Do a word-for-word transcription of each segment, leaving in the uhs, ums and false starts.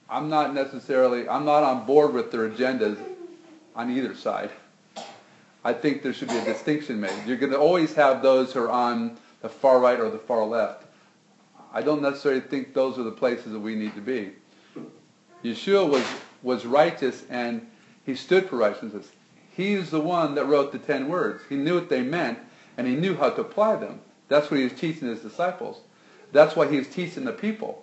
I'm not necessarily, I'm not on board with their agendas on either side. I think there should be a distinction made. You're going to always have those who are on the far right or the far left. I don't necessarily think those are the places that we need to be. Yeshua was, was righteous, and he stood for righteousness. He's the one that wrote the ten words. He knew what they meant, and he knew how to apply them. That's what he was teaching his disciples. That's why he was teaching the people.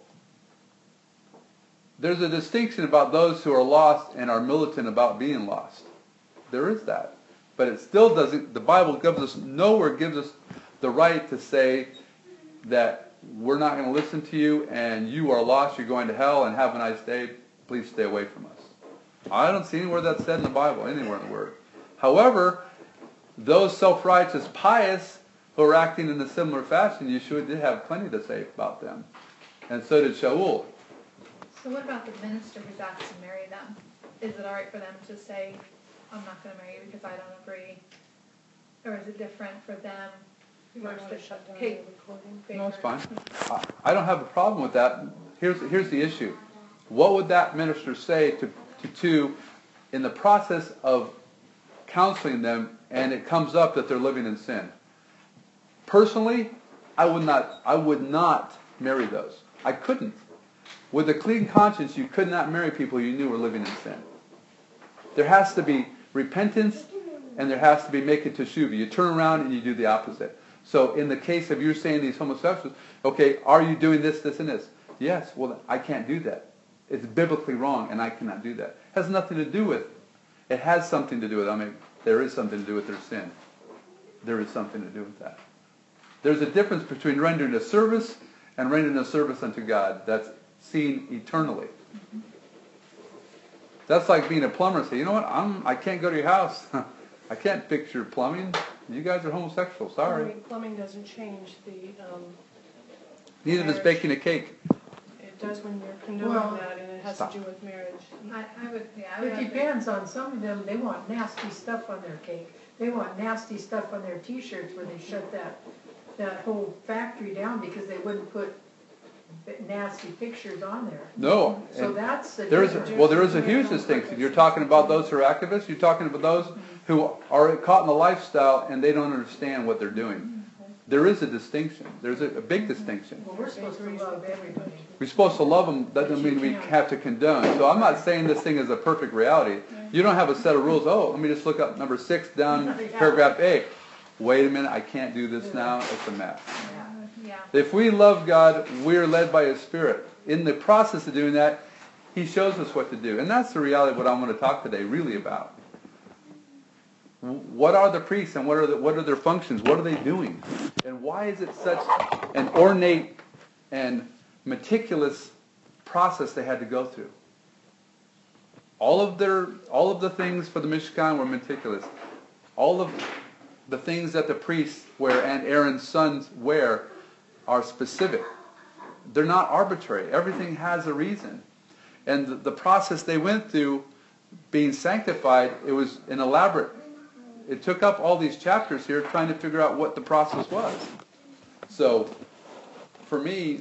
There's a distinction about those who are lost and are militant about being lost. There is that. But it still doesn't, the Bible gives us, nowhere gives us the right to say that we're not going to listen to you and you are lost, you're going to hell, and have a nice day, please stay away from us. I don't see anywhere that's said in the Bible, anywhere in the Word. However, those self-righteous, pious, who are acting in a similar fashion, Yeshua did have plenty to say about them. And so did Shaul. So what about the minister who's asked to marry them? Is it all right for them to say, I'm not going to marry you because I don't agree? Or is it different for them versus shut down the recording? No, it's fine. I, I don't have a problem with that. Here's, here's the issue. What would that minister say to, to, to, in the process of counseling them, and it comes up that they're living in sin? Personally, I would not, I would not marry those. I couldn't. With a clean conscience, you could not marry people you knew were living in sin. There has to be repentance, and there has to be making teshuvah. You turn around and you do the opposite. So in the case of you saying these homosexuals, okay, are you doing this, this, and this? Yes, well, I can't do that. It's biblically wrong, and I cannot do that. It has nothing to do with, it has something to do with, I mean, there is something to do with their sin. There is something to do with that. There's a difference between rendering a service and rendering a service unto God that's seen eternally. Mm-hmm. That's like being a plumber and say, you know what, I'm, I can't go to your house. I can't fix your plumbing. You guys are homosexual, sorry. Plumbing, plumbing doesn't change the um, Neither does baking a cake. It does when you're condoning Well, that, and it has stop. to do with marriage. I, I would, yeah, I would It depends on some of them, they want nasty stuff on their cake. They want nasty stuff on their t-shirts where they shut that, that whole factory down because they wouldn't put nasty pictures on there. No. So that's the There is a, difference. well, there is a huge distinction. You're talking about those who are activists. You're talking about those who are caught in the lifestyle and they don't understand what they're doing. There is a distinction. There's a, a big distinction. Well, we're supposed to love everybody. We're supposed to love them. That doesn't mean we have to condone. So I'm not saying this thing is a perfect reality. You don't have a set of rules. Oh, let me just look up number six down paragraph A. Wait a minute, I can't do this now. It's a mess. yeah. If we love God, we're led by His Spirit. In the process of doing that, He shows us what to do. And that's the reality of what I want to talk today really about. What are the priests and what are the, what are their functions? What are they doing? And why is it such an ornate and meticulous process they had to go through? All of their all of the things for the Mishkan were meticulous. All of the things that the priests wear and Aaron's sons wear are specific. They're not arbitrary. Everything has a reason. And the, the process they went through being sanctified, it was an elaborate. It took up all these chapters here trying to figure out what the process was. So, for me,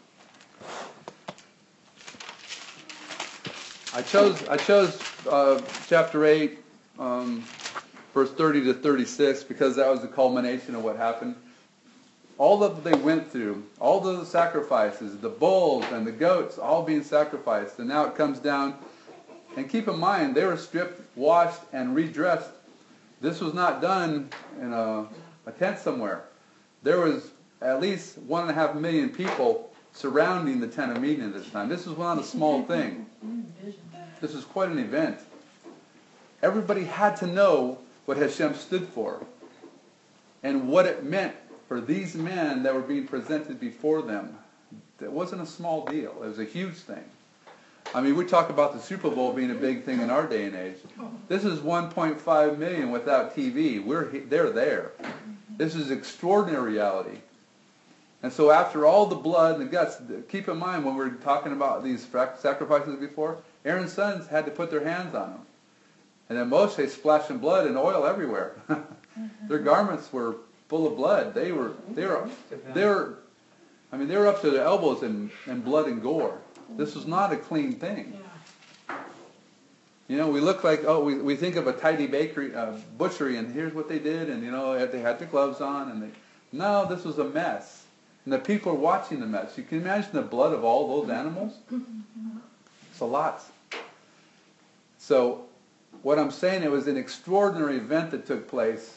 I chose I chose uh, chapter eight, um, verse thirty to thirty-six, because that was the culmination of what happened. All that they went through, all of the sacrifices, the bulls and the goats, all being sacrificed, and now it comes down. And keep in mind, they were stripped, washed, and redressed. This was not done in a, a tent somewhere. There was at least one and a half million people surrounding the tent of meeting at this time. This was not a small thing. This was quite an event. Everybody had to know what Hashem stood for and what it meant for these men that were being presented before them. It wasn't a small deal. It was a huge thing. I mean, we talk about the Super Bowl being a big thing in our day and age. This is one point five million without T V. We're they're there. This is extraordinary reality. And so after all the blood and the guts, keep in mind when we're talking about these sacrifices before, Aaron's sons had to put their hands on them. And then Moshe splashing blood and oil everywhere. Their garments were full of blood. They were, they were, they were, I mean, they were up to their elbows in, in blood and gore. This was not a clean thing. Yeah. You know, we look like, oh, we, we think of a tidy bakery, uh, butchery, and here's what they did, and you know, they had their gloves on, and they, no, this was a mess. And the people are watching the mess. You can imagine the blood of all those animals? It's a lot. So, what I'm saying, it was an extraordinary event that took place.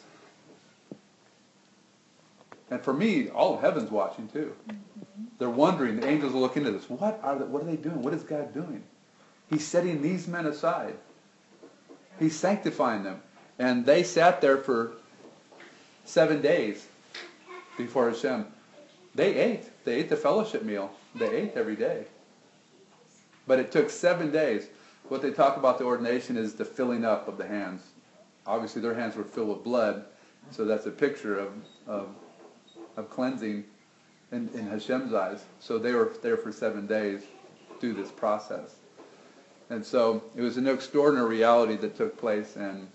And for me, all of heaven's watching too. They're wondering, the angels are looking at this. What are they, what are they doing? What is God doing? He's setting these men aside. He's sanctifying them. And they sat there for seven days before Hashem. They ate. They ate the fellowship meal. They ate every day. But it took seven days. What they talk about the ordination is the filling up of the hands. Obviously their hands were filled with blood, so that's a picture of of, of cleansing in, in Hashem's eyes. So they were there for seven days through this process. And so it was an extraordinary reality that took place, and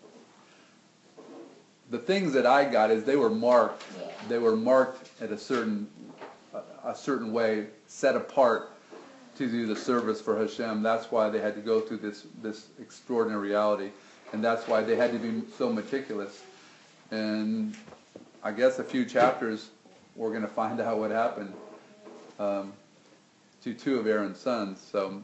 the things that I got is they were marked. They were marked at a certain a, a certain way, set apart to do the service for Hashem. That's why they had to go through this this extraordinary reality, and that's why they had to be so meticulous. And I guess a few chapters we're going to find out what happened um, to two of Aaron's sons. So,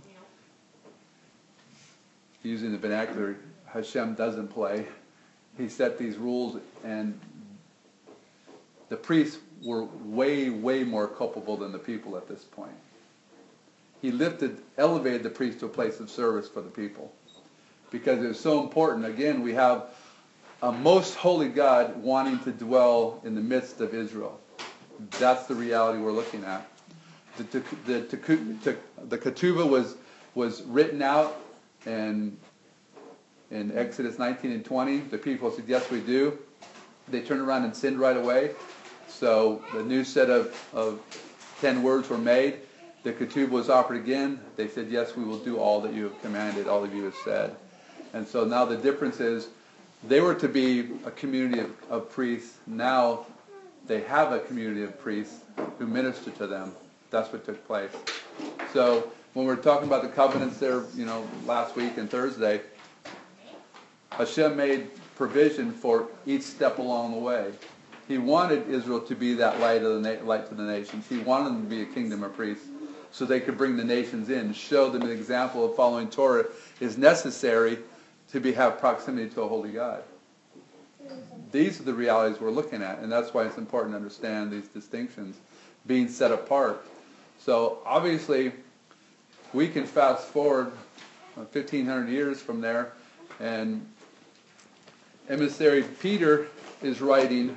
using the vernacular, Hashem doesn't play. He set these rules, and the priests were way, way more culpable than the people at this point. He lifted, elevated the priest to a place of service for the people, because it was so important. Again, we have a most holy God wanting to dwell in the midst of Israel. That's the reality we're looking at. The, the, the, the ketubah was was written out, and in Exodus nineteen and twenty, the people said, yes, we do. They turned around and sinned right away. So the new set of, of ten words were made. The ketubah was offered again. They said, yes, we will do all that you have commanded, all that you have said. And so now the difference is, they were to be a community of, of priests. Now they have a community of priests who minister to them. That's what took place. So when we're talking about the covenants there, you know, last week and Thursday, Hashem made provision for each step along the way. He wanted Israel to be that light of the na- light to the nations. He wanted them to be a kingdom of priests, so they could bring the nations in, show them an example of following Torah is necessary to be have proximity to a holy God. These are the realities we're looking at, and that's why it's important to understand these distinctions, being set apart. So obviously, we can fast forward fifteen hundred years from there, and emissary Peter is writing.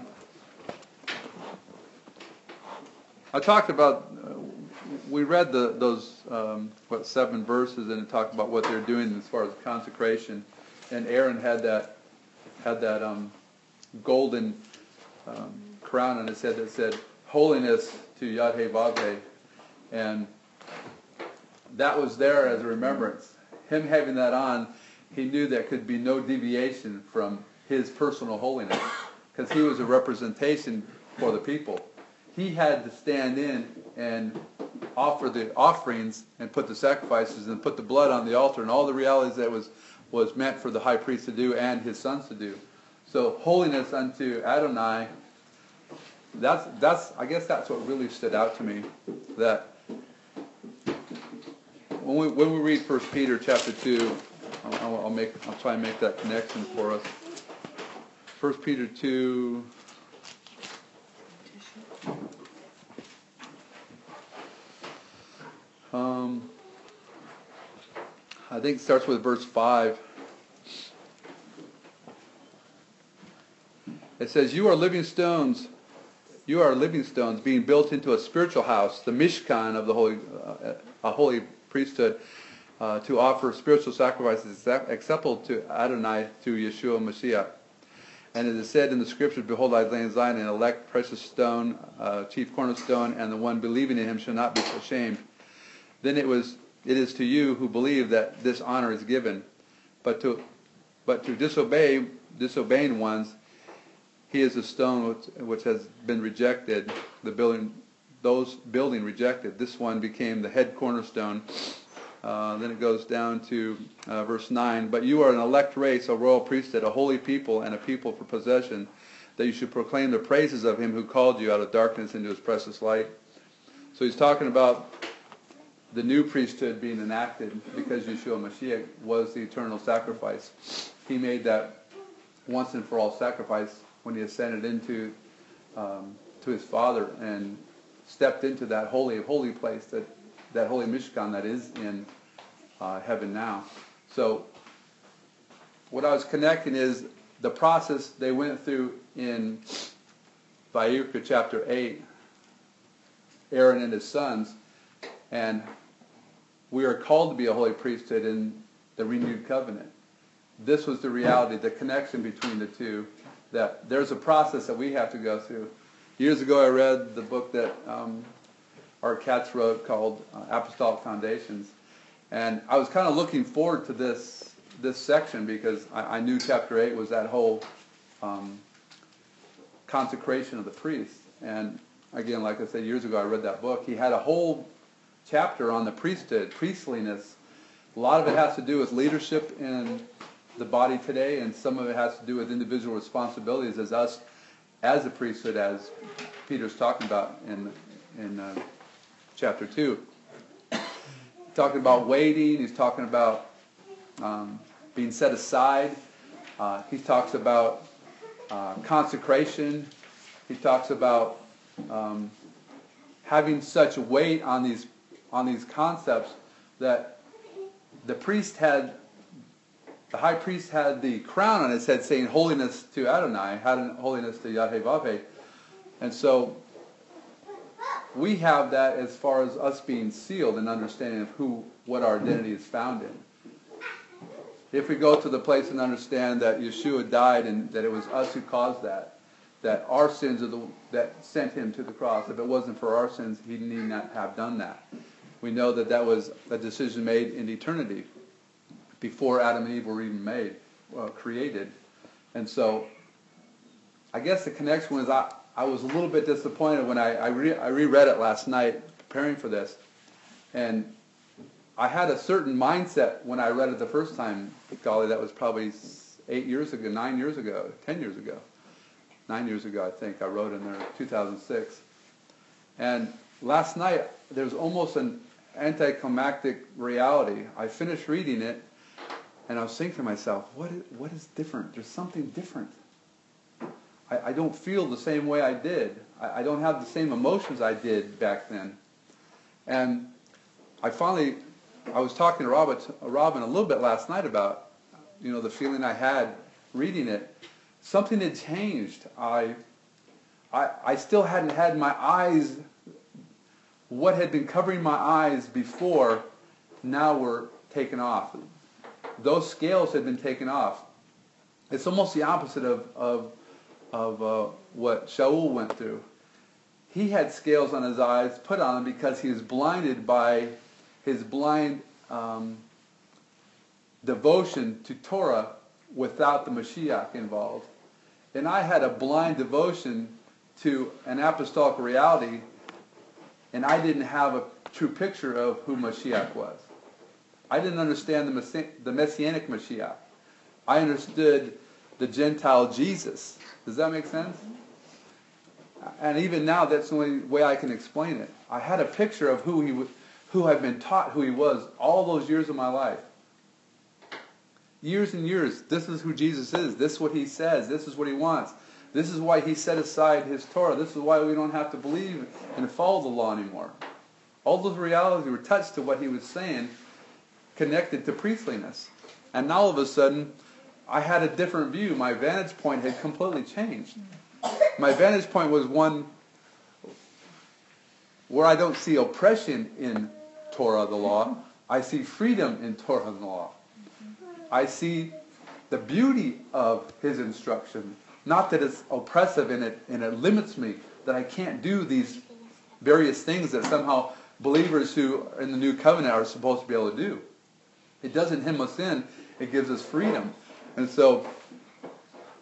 I talked about, uh, we read the, those um, what seven verses, and it talked about what they're doing as far as consecration. And Aaron had that had that um, golden um, crown on his head that said "Holiness to Yad-Heh-Vav-Heh," and that was there as a remembrance. Him having that on, he knew there could be no deviation from his personal holiness, because he was a representation for the people. He had to stand in and offer the offerings and put the sacrifices and put the blood on the altar and all the realities that was, was meant for the high priest to do and his sons to do. So holiness unto Adonai, that's, that's I guess that's what really stood out to me. That when we, when we read First Peter chapter two, I'll, I'll, make, I'll try and make that connection for us. First Peter two... Um, I think it starts with verse five. It says, "You are living stones. You are living stones being built into a spiritual house, the Mishkan of the holy, uh, a holy priesthood, uh, to offer spiritual sacrifices acceptable to Adonai through Yeshua Mashiach. And it is said in the scriptures, behold, I lay in Zion an elect, precious stone, uh, chief cornerstone, and the one believing in him shall not be ashamed. Then it was, it is to you who believe that this honor is given, but to, but to disobey, disobeying ones, he is a stone which, which has been rejected, the building, those building rejected. This one became the head cornerstone. Uh, then it goes down to uh, verse nine. But you are an elect race, a royal priesthood, a holy people, and a people for possession, that you should proclaim the praises of him who called you out of darkness into his precious light. So he's talking about the new priesthood being enacted because Yeshua Mashiach was the eternal sacrifice. He made that once and for all sacrifice when he ascended into um, to his Father and stepped into that holy of holy place, that, that holy Mishkan that is in uh, heaven now. So what I was connecting is the process they went through in Vayikra chapter eight, Aaron and his sons, and we are called to be a holy priesthood in the renewed covenant. This was the reality, the connection between the two, that there's a process that we have to go through. Years ago I read the book that um, Art Katz wrote called uh, Apostolic Foundations, and I was kind of looking forward to this this section because I, I knew chapter eight was that whole um, consecration of the priest. And again, like I said, years ago I read that book. He had a whole chapter on the priesthood, priestliness. A lot of it has to do with leadership in the body today, and some of it has to do with individual responsibilities as us, as a priesthood, as Peter's talking about in in uh, chapter two. Talking about waiting, he's talking about um, being set aside. Uh, he talks about uh, consecration. He talks about um, having such weight on these on these concepts that the priest had, the high priest had the crown on his head saying holiness to Adonai, had holiness to Yahweh. And so we have that as far as us being sealed and understanding of who, what our identity is found in. If we go to the place and understand that Yeshua died and that it was us who caused that, that our sins are the that sent him to the cross. If it wasn't for our sins, he need not have done that. We know that that was a decision made in eternity, before Adam and Eve were even made, uh, created. And so, I guess the connection was I, I was a little bit disappointed when I I, re, I reread it last night, preparing for this, and I had a certain mindset when I read it the first time. Golly, that was probably eight years ago, nine years ago, ten years ago. Nine years ago, I think, I wrote in there, two thousand six. And last night, there was almost an anticlimactic reality. I finished reading it, and I was thinking to myself, what is, what is different? There's something different. I, I don't feel the same way I did. I, I don't have the same emotions I did back then. And I finally, I was talking to Robin, Robin a little bit last night about, you know, the feeling I had reading it. Something had changed. I, I, I still hadn't had my eyes, what had been covering my eyes before, now were taken off. Those scales had been taken off. It's almost the opposite of, of, of uh, what Shaul went through. He had scales on his eyes put on him because he was blinded by his blind um, devotion to Torah without the Mashiach involved. And I had a blind devotion to an apostolic reality, and I didn't have a true picture of who Mashiach was. I didn't understand the, Messi- the Messianic Mashiach. I understood the Gentile Jesus. Does that make sense? And even now, that's the only way I can explain it. I had a picture of who he, w- who I've been taught who he was all those years of my life. Years and years, this is who Jesus is. This is what he says. This is what he wants. This is why he set aside his Torah. This is why we don't have to believe and follow the law anymore. All those realities were touched to what he was saying, connected to priestliness. And now all of a sudden, I had a different view. My vantage point had completely changed. My vantage point was one where I don't see oppression in Torah, the law. I see freedom in Torah, the law. I see the beauty of his instruction. Not that it's oppressive and it, and it limits me, that I can't do these various things that somehow believers who are in the new covenant are supposed to be able to do. It doesn't hem us in, it gives us freedom. And so,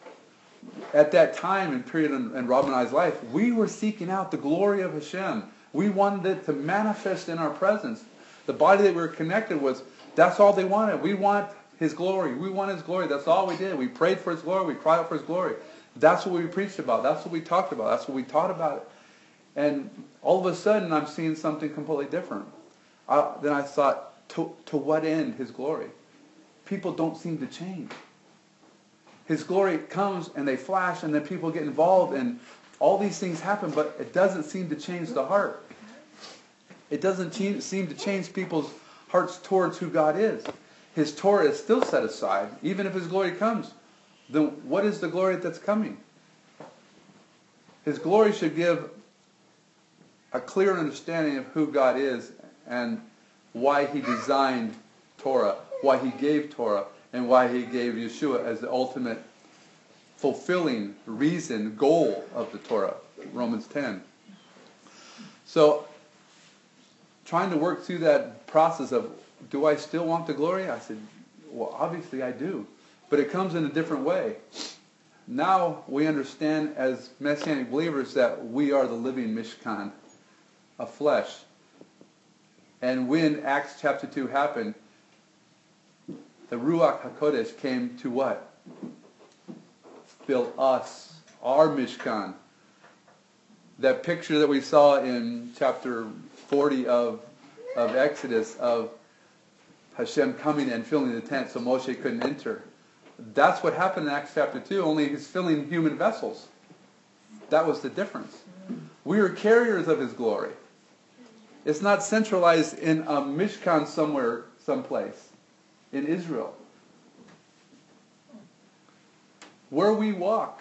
at that time and period in, in Rob and I's life, we were seeking out the glory of Hashem, We wanted it to manifest in our presence. The body that we were connected with, that's all they wanted. We want His glory. We want His glory. That's all we did. We prayed for His glory. We cried out for His glory. That's what we preached about. That's what we talked about. That's what we taught about it. And all of a sudden, I'm seeing something completely different. I, then I thought, to, to what end His glory? People don't seem to change. His glory comes and they flash and then people get involved and all these things happen, but it doesn't seem to change the heart. It doesn't che- seem to change people's hearts towards who God is. His Torah is still set aside, even if His glory comes. Then what is the glory that's coming? His glory should give a clear understanding of who God is and why He designed Torah, why He gave Torah, and why He gave Yeshua as the ultimate fulfilling reason, goal of the Torah, Romans ten. So, trying to work through that process of, do I still want the glory? I said, well, obviously I do. But it comes in a different way. Now we understand as Messianic believers that we are the living Mishkan of flesh. And when Acts chapter two happened, the Ruach HaKodesh came to what? Fill us, our Mishkan. That picture that we saw in chapter forty of, of Exodus of Hashem coming and filling the tent so Moshe couldn't enter. That's what happened in Acts chapter two, only He's filling human vessels. That was the difference. We are carriers of His glory. It's not centralized in a Mishkan somewhere, someplace, in Israel. Where we walk,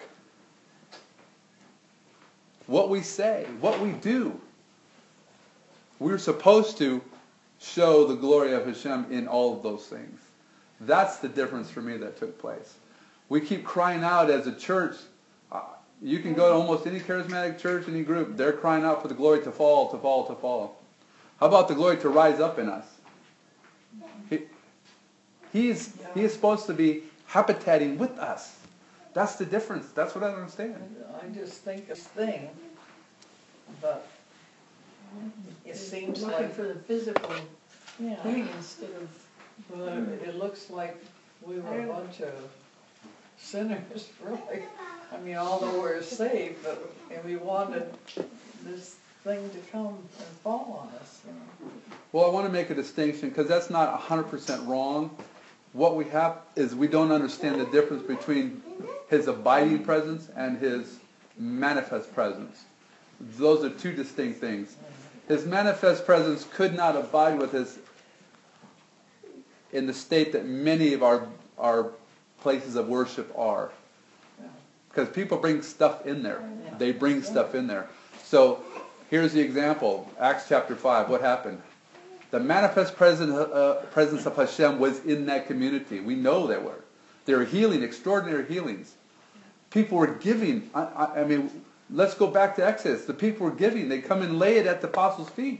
what we say, what we do, we're supposed to show the glory of Hashem in all of those things. That's the difference for me that took place. We keep crying out as a church. Uh, you can go to almost any charismatic church, any group, they're crying out for the glory to fall, to fall, to fall. How about the glory to rise up in us? He, he's, he is supposed to be habitating with us. That's the difference. That's what I don't understand. I just think this thing, but it seems Looking like, for the physical yeah, thing instead of, but it looks like we were a bunch of sinners, really. I mean, although we're saved, but, and we wanted this thing to come and fall on us, you know. Well, I want to make a distinction because that's not one hundred percent wrong. What we have is we don't understand the difference between His abiding presence and His manifest presence. Those are two distinct things. His manifest presence could not abide with us in the state that many of our, our places of worship are. Because people bring stuff in there. They bring stuff in there. So here's the example. Acts chapter five. What happened? The manifest presence, uh, presence of Hashem was in that community. We know they were. They were healing, extraordinary healings. People were giving. I, I, I mean, let's go back to Exodus. The people were giving. They come and lay it at the apostles' feet.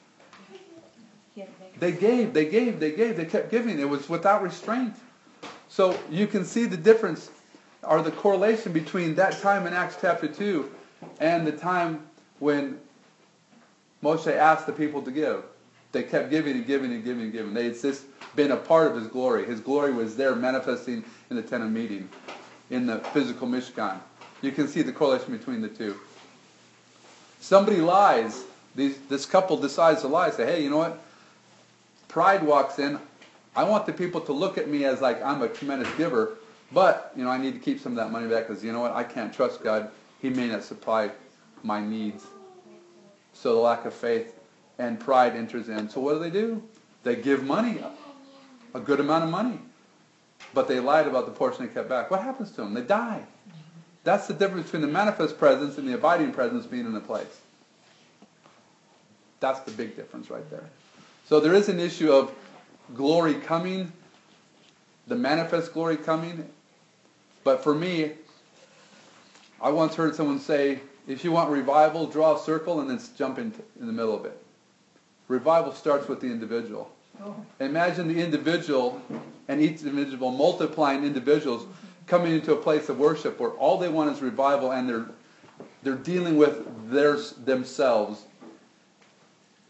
They gave, they gave, they gave. They kept giving. It was without restraint. So you can see the difference or the correlation between that time in Acts chapter two and the time when Moshe asked the people to give. They kept giving and giving and giving and giving. They had just been a part of His glory. His glory was there manifesting in the tent of meeting, in the physical Mishkan. You can see the correlation between the two. Somebody lies. These, this couple decides to lie. Say, hey, you know what? Pride walks in. I want the people to look at me as like I'm a tremendous giver, but you know I need to keep some of that money back because you know what? I can't trust God. He may not supply my needs. So the lack of faith and pride enters in. So what do they do? They give money, a good amount of money. But they lied about the portion they kept back. What happens to them? They die. That's the difference between the manifest presence and the abiding presence being in a place. That's the big difference right there. So there is an issue of glory coming, the manifest glory coming. But for me, I once heard someone say, if you want revival, draw a circle and then jump in, in the middle of it. Revival starts with the individual. oh, Imagine the individual and each individual multiplying individuals coming into a place of worship where all they want is revival and they're they're dealing with theirs themselves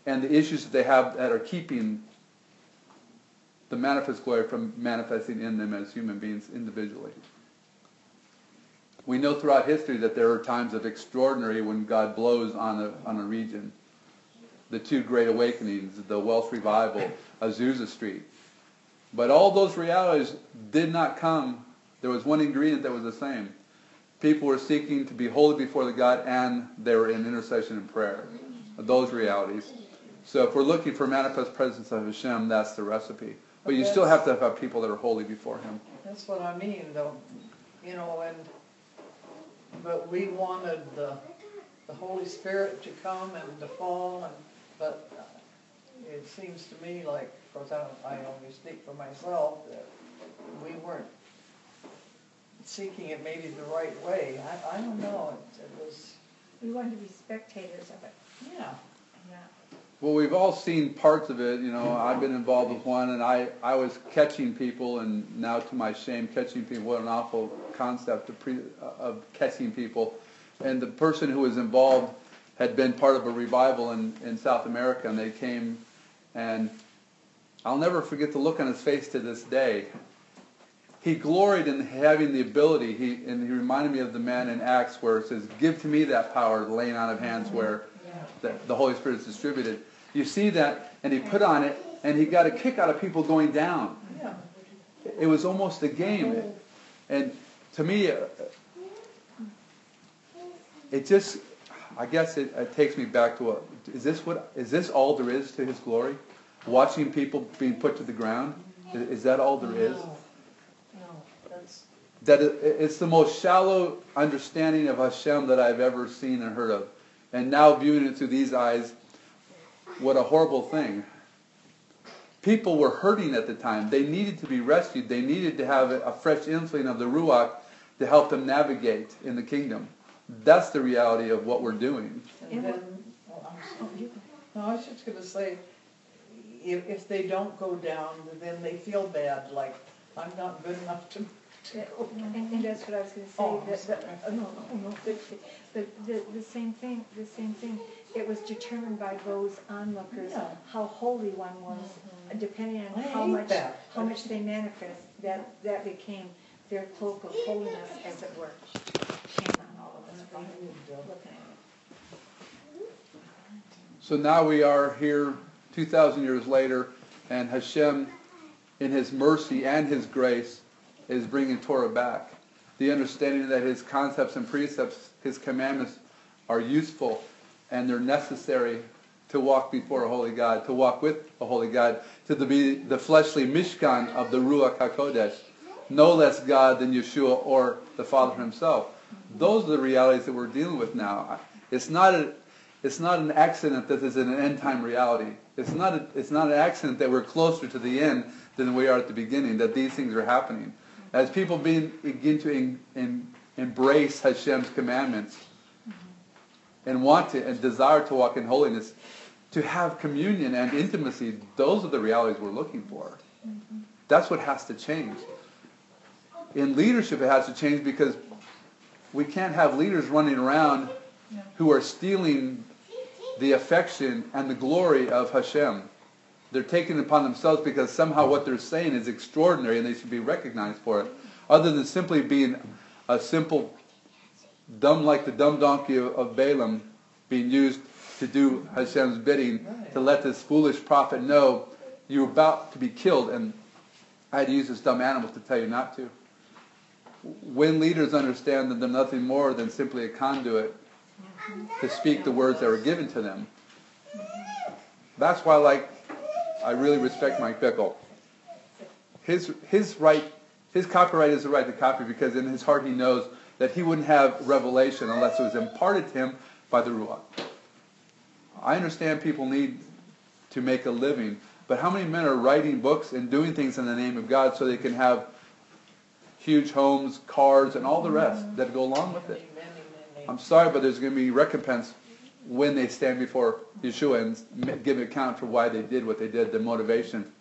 and the issues that they have that are keeping the manifest glory from manifesting in them as human beings individually. We know throughout history that there are times of extraordinary when God blows on a, on a region. The two great awakenings, the Welsh revival, Azusa Street. But all those realities did not come. There was one ingredient that was the same. People were seeking to be holy before the God, and they were in intercession and prayer. Those realities. So if we're looking for manifest presence of Hashem, that's the recipe. But you still have to have people that are holy before Him. That's what I mean, though. You know, and but we wanted the the Holy Spirit to come and to fall, and but uh, it seems to me like, of course, I, I only speak for myself, that we weren't seeking it maybe the right way. I, I don't know. It, it was. We wanted to be spectators of it. Yeah. Yeah. Well, we've all seen parts of it. You know, I've been involved with one, and I, I was catching people, and now to my shame, catching people. What an awful concept of, pre, of catching people. And the person who was involved had been part of a revival in, in South America, and they came, and I'll never forget the look on his face to this day. He gloried in having the ability, he, and he reminded me of the man in Acts where it says, give to me that power, the laying on of hands where the, the Holy Spirit is distributed. You see that, and he put on it, and he got a kick out of people going down. Yeah. It was almost a game. And to me, uh, it just, I guess it, it takes me back to what, is this what, is this all there is to His glory? Watching people being put to the ground? Is, is that all there is? No, no, that's That it, it's the most shallow understanding of Hashem that I've ever seen and heard of. And now viewing it through these eyes, what a horrible thing. People were hurting at the time. They needed to be rescued. They needed to have a fresh infilling of the Ruach to help them navigate in the kingdom. That's the reality of what we're doing. And then, oh, I'm sorry. No, I was just going to say, if, if they don't go down, then they feel bad, like, I'm not good enough to, to go down. And, and that's what I was going to say. Oh, that, sorry. that, uh, no, no, no. The, the, the, the same thing. The same thing. It was determined by those onlookers Yeah. how holy one was, mm-hmm. depending on I how hate much that. how much they manifest. That that became their cloak of holiness, as it were. Shame on all of us for looking at it. So now we are here two thousand years later, and Hashem, in His mercy and His grace, is bringing Torah back. The understanding that His concepts and precepts, His commandments, are useful and they're necessary to walk before a holy God, to walk with a holy God, to be the fleshly Mishkan of the Ruach HaKodesh, no less God than Yeshua or the Father Himself. Those are the realities that we're dealing with now. It's not a, it's not an accident that this is an end-time reality. It's not a, it's not an accident that we're closer to the end than we are at the beginning, that these things are happening. As people begin, begin to in, in, embrace Hashem's commandments, and want to and desire to walk in holiness, to have communion and intimacy, those are the realities we're looking for. Mm-hmm. That's what has to change. In leadership, it has to change because we can't have leaders running around yeah. who are stealing the affection and the glory of Hashem. They're taking it upon themselves because somehow what they're saying is extraordinary and they should be recognized for it, other than simply being a simple dumb like the dumb donkey of, of Balaam being used to do Hashem's bidding, right. to let this foolish prophet know you're about to be killed, and I had to use this dumb animal to tell you not to. When leaders understand that they're nothing more than simply a conduit to speak the words that were given to them, that's why, like, I really respect Mike Bickle. His his right, his copyright is the right to copy because in his heart he knows that he wouldn't have revelation unless it was imparted to him by the Ruach. I understand people need to make a living, but how many men are writing books and doing things in the name of God so they can have huge homes, cars, and all the rest that go along with it? I'm sorry, but there's going to be recompense when they stand before Yeshua and give an account for why they did what they did, their motivation.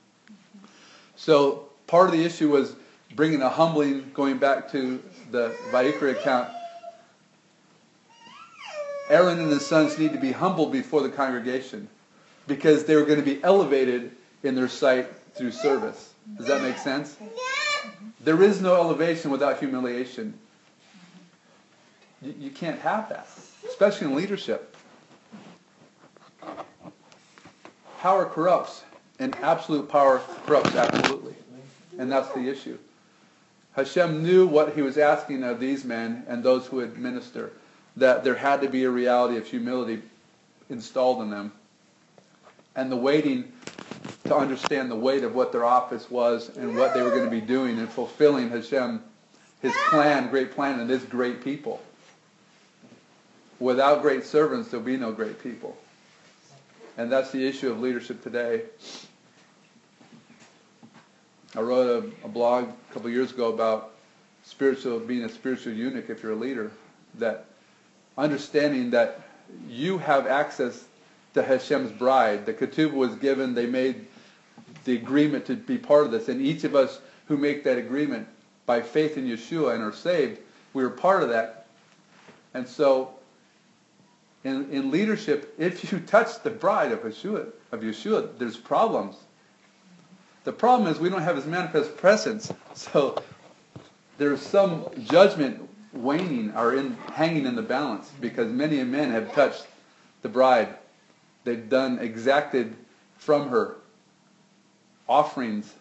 So part of the issue was bringing a humbling, going back to the Vayikra account. Aaron and his sons need to be humbled before the congregation because they were going to be elevated in their sight through service. Does that make sense? There is no elevation without humiliation. You, you can't have that, especially in leadership. Power corrupts, and absolute power corrupts absolutely. And that's the issue. Hashem knew what he was asking of these men and those who would minister, that there had to be a reality of humility installed in them. And the waiting to understand the weight of what their office was and what they were going to be doing and fulfilling Hashem, his plan, great plan, and his great people. Without great servants, there'll be no great people. And that's the issue of leadership today. I wrote a, a blog a couple of years ago about spiritual being a spiritual eunuch if you're a leader. That understanding that you have access to Hashem's bride. The ketubah was given, they made the agreement to be part of this. And each of us who make that agreement by faith in Yeshua and are saved, we are part of that. And so, in, in leadership, if you touch the bride of Yeshua, of Yeshua, there's problems. The problem is we don't have his manifest presence. So there's some judgment waning or in, hanging in the balance because many men have touched the bride. They've done exacted from her offerings,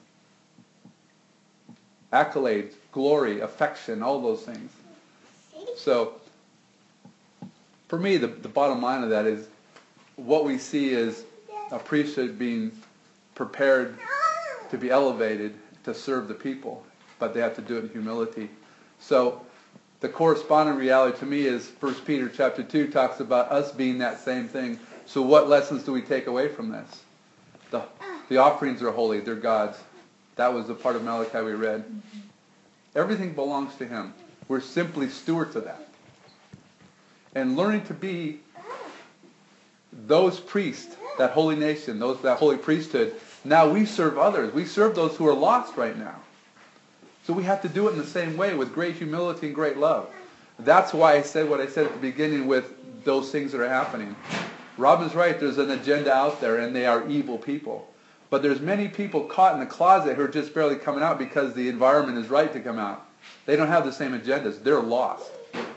accolades, glory, affection, all those things. So for me, the, the bottom line of that is what we see is a priesthood being prepared to be elevated to serve the people, but they have to do it in humility. So the corresponding reality to me is First Peter chapter two talks about us being that same thing. So what lessons do we take away from this? The, the offerings are holy, they're God's. That was the part of Malachi we read. Everything belongs to him. We're simply stewards of that. And learning to be those priests, that holy nation, those that holy priesthood, now we serve others. We serve those who are lost right now. So we have to do it in the same way with great humility and great love. That's why I said what I said at the beginning with those things that are happening. Robin's right, there's an agenda out there and they are evil people. But there's many people caught in the closet who are just barely coming out because the environment is right to come out. They don't have the same agendas. They're lost.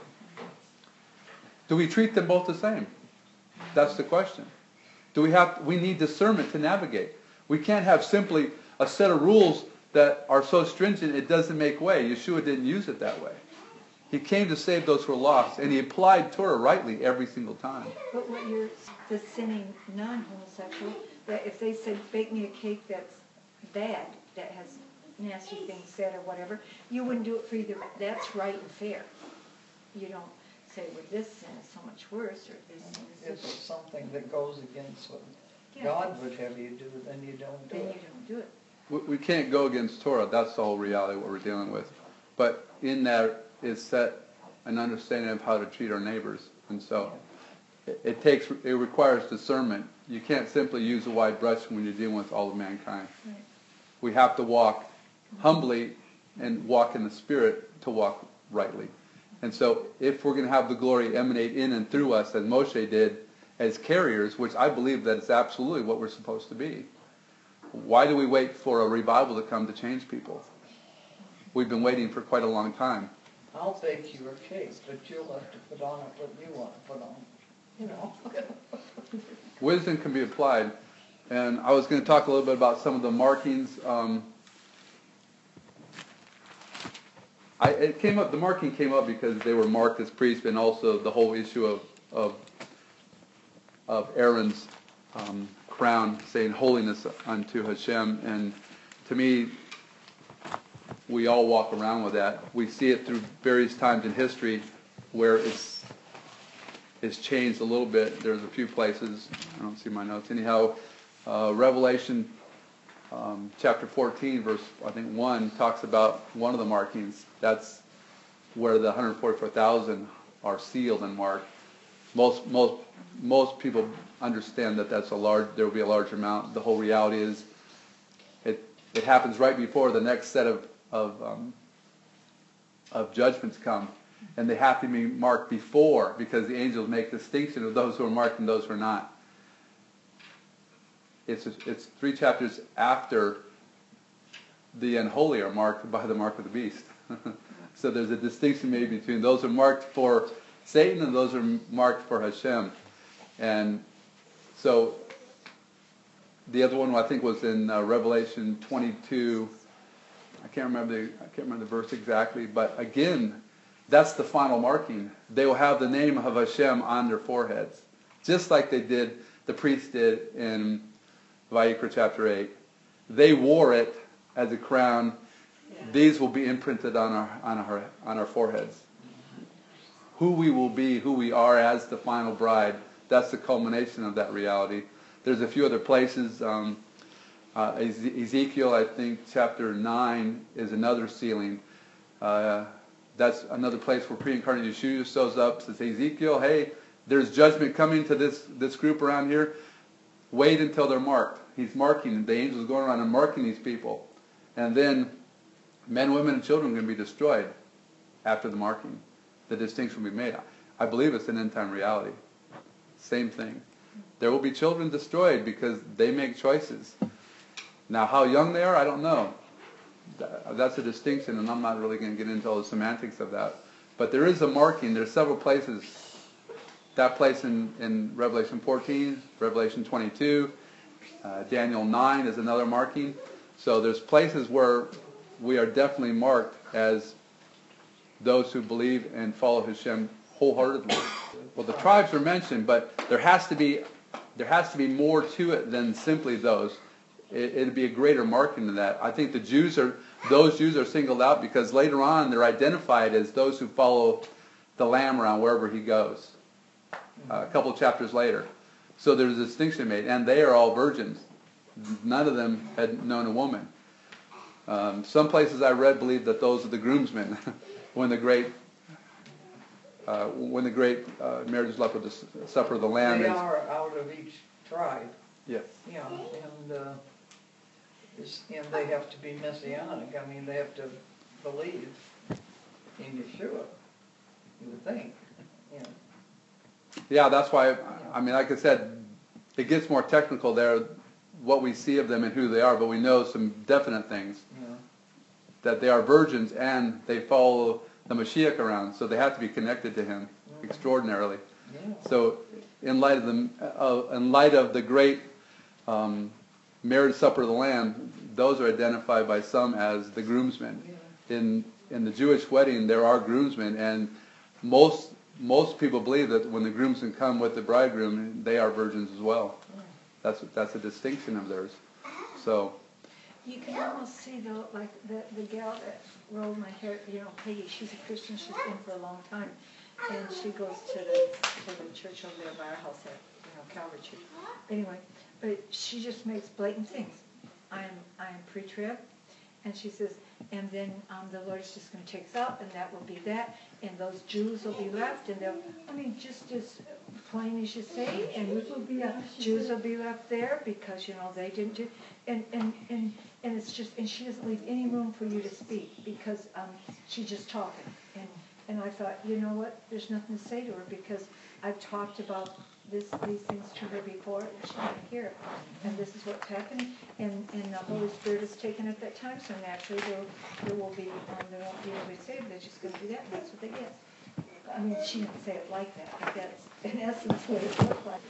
Do we treat them both the same? That's the question. Do we have, we need discernment to navigate. We can't have simply a set of rules that are so stringent it doesn't make way. Yeshua didn't use it that way. He came to save those who are lost, and he applied Torah rightly every single time. But what you're, the sinning non-homosexual, that if they said, bake me a cake that's bad, that has nasty things said or whatever, you wouldn't do it for either. That's right and fair. You don't say, well, this sin is so much worse, or this sin is If it's something that goes against what Yeah. God would have you do, then you don't do then it. you don't do it. We, we can't go against Torah. That's the whole reality of what we're dealing with. But in that is set an understanding of how to treat our neighbors. And so it, it takes, it requires discernment. You can't simply use a wide brush when you're dealing with all of mankind. Right. We have to walk humbly and walk in the Spirit to walk rightly. And so if we're going to have the glory emanate in and through us, as Moshe did, as carriers, which I believe that it's absolutely what we're supposed to be, why do we wait for a revival to come to change people? We've been waiting for quite a long time. I'll bake you a cake, but you'll have to put on it what you want to put on. You know. Wisdom can be applied. And I was going to talk a little bit about some of the markings. Um, I, it came up. The marking came up because they were marked as priests, and also the whole issue of of, of Aaron's um, crown saying holiness unto Hashem. And to me, we all walk around with that. We see it through various times in history where it's it's changed a little bit. There's a few places. I don't see my notes. Anyhow, uh, Revelation um, chapter fourteen, verse I think one, talks about one of the markings. That's where the one hundred forty-four thousand are sealed and marked. Most most most people understand that that's a large. There will be a large amount. The whole reality is, it it happens right before the next set of of um, of judgments come, and they have to be marked before, because the angels make distinction of those who are marked and those who are not. it's, it's three chapters after the unholy are marked by the mark of the beast. So there's a distinction made between those who are marked for Satan and those who are marked for Hashem. And so the other one I think was in uh, Revelation twenty-two. I can't remember the I can't remember the verse exactly, but again, that's the final marking. They will have the name of Hashem on their foreheads, just like they did, the priests did in Vayikra chapter eight. They wore it as a crown. These will be imprinted on our on our on our foreheads. Who we will be, who we are as the final bride. That's the culmination of that reality. There's a few other places. Um, uh, Ezekiel, I think, chapter nine is another sealing. Uh, that's another place where pre-incarnate Yeshua shows up. Says, Ezekiel, hey, there's judgment coming to this this group around here. Wait until they're marked. He's marking. The angels going around and marking these people, and then men, women, and children are going to be destroyed after the marking. The distinction will be made. I believe it's an end-time reality. Same thing. There will be children destroyed because they make choices. Now, how young they are, I don't know. That's a distinction, and I'm not really going to get into all the semantics of that. But there is a marking. There's several places. That place in, in Revelation fourteen, Revelation twenty-two, uh, Daniel nine is another marking. So there's places where we are definitely marked as those who believe and follow Hashem wholeheartedly. Well, the tribes are mentioned, but there has to be there has to be more to it than simply those. It, it'd be a greater marking than that. I think the Jews are those Jews are singled out because later on they're identified as those who follow the Lamb around wherever he goes. Uh, a couple of chapters later, so there's a distinction made, and they are all virgins. None of them had known a woman. Um, some places I read believe that those are the groomsmen when the great uh, when the great uh, marriage supper of the supper of the Lamb They is. are out of each tribe. Yes. Yeah, and uh, it's, and they have to be messianic. I mean, they have to believe in Yeshua. You would think. Yeah. Yeah, that's why. I mean, like I said, it gets more technical there. What we see of them and who they are, but we know some definite things. Yeah. That they are virgins and they follow the Mashiach around, so they have to be connected to him mm-hmm. extraordinarily. Yeah. So, in light of the uh, in light of the great um, marriage supper of the Lamb, those are identified by some as the groomsmen. Yeah. In in the Jewish wedding, there are groomsmen, and most most people believe that when the groomsmen come with the bridegroom, they are virgins as well. Yeah. That's that's a distinction of theirs. So. You can almost see though, like the the gal that rolled my hair, you know, Peggy. She's a Christian. She's been for a long time, and she goes to the to the church over there by our house at you know Calvary Church. Anyway, but she just makes blatant things. I'm I'm pre-trib, and she says, and then um, the Lord is just going to take us out, and that will be that, and those Jews will be left, and they'll. I mean, just as plain as you say, and will be uh, Jews will be left there because you know they didn't do, and and and. And it's just, and she doesn't leave any room for you to speak because um, she's just talking. And and I thought, you know what? There's nothing to say to her because I've talked about this these things to her before, and she didn't hear it. And this is what's happening. And and the Holy Spirit is taken at that time. So naturally, there there will be um, there won't be anybody saved. They're just going to do that, and that's what they get. I mean, she didn't say it like that, but that's in essence what it looked like.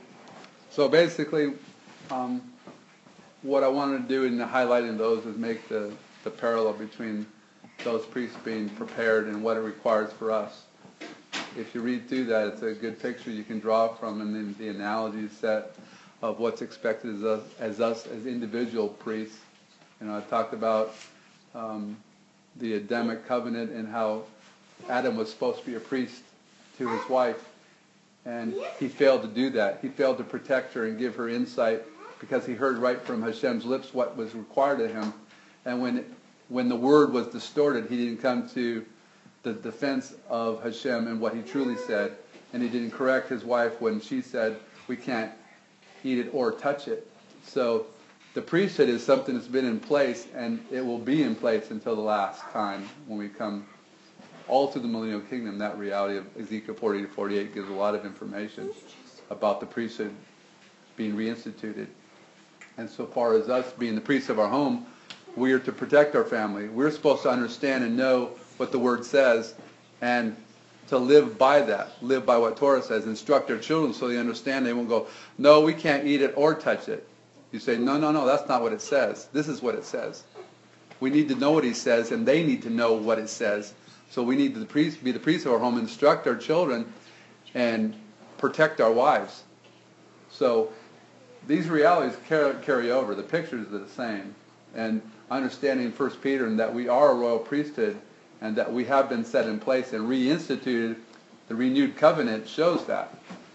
So basically. Um, What I wanted to do in highlighting those is make the, the parallel between those priests being prepared and what it requires for us. If you read through that, it's a good picture you can draw from, and then the analogy set of what's expected as us as, us, as individual priests. You know, I talked about um, the Adamic covenant and how Adam was supposed to be a priest to his wife, and he failed to do that. He failed to protect her and give her insight, because he heard right from Hashem's lips what was required of him. And when when the word was distorted, he didn't come to the defense of Hashem and what he truly said. And he didn't correct his wife when she said, we can't eat it or touch it. So the priesthood is something that's been in place, and it will be in place until the last time when we come all through the millennial kingdom. That reality of Ezekiel forty to forty-eight gives a lot of information about the priesthood being reinstituted. And so far as us being the priests of our home, we are to protect our family. We're supposed to understand and know what the Word says and to live by that, live by what Torah says, instruct our children so they understand. They won't go, no, we can't eat it or touch it. You say, no, no, no, that's not what it says. This is what it says. We need to know what he says, and they need to know what it says. So we need to be the priests of our home, instruct our children, and protect our wives. So these realities carry over. The pictures are the same. And understanding First Peter and that we are a royal priesthood and that we have been set in place and reinstituted, the renewed covenant shows that.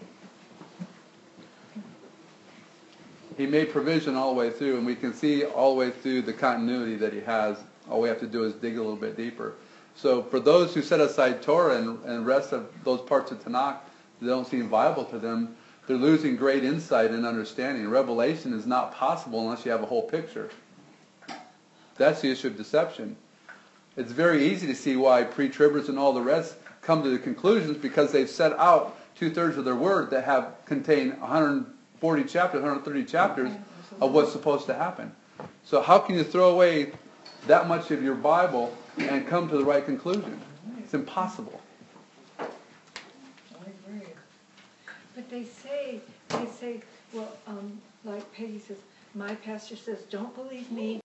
He made provision all the way through, and we can see all the way through the continuity that he has. All we have to do is dig a little bit deeper. So for those who set aside Torah and, and rest of those parts of Tanakh that don't seem viable to them, they're losing great insight and understanding. Revelation is not possible unless you have a whole picture. That's the issue of deception. It's very easy to see why pre-tribbers and all the rest come to the conclusions because they've set out two-thirds of their word that have contained one hundred forty chapters, one hundred thirty chapters of what's supposed to happen. So how can you throw away that much of your Bible and come to the right conclusion? It's impossible. I agree. But they say, they say, well, um, like Peggy says, my pastor says, don't believe me,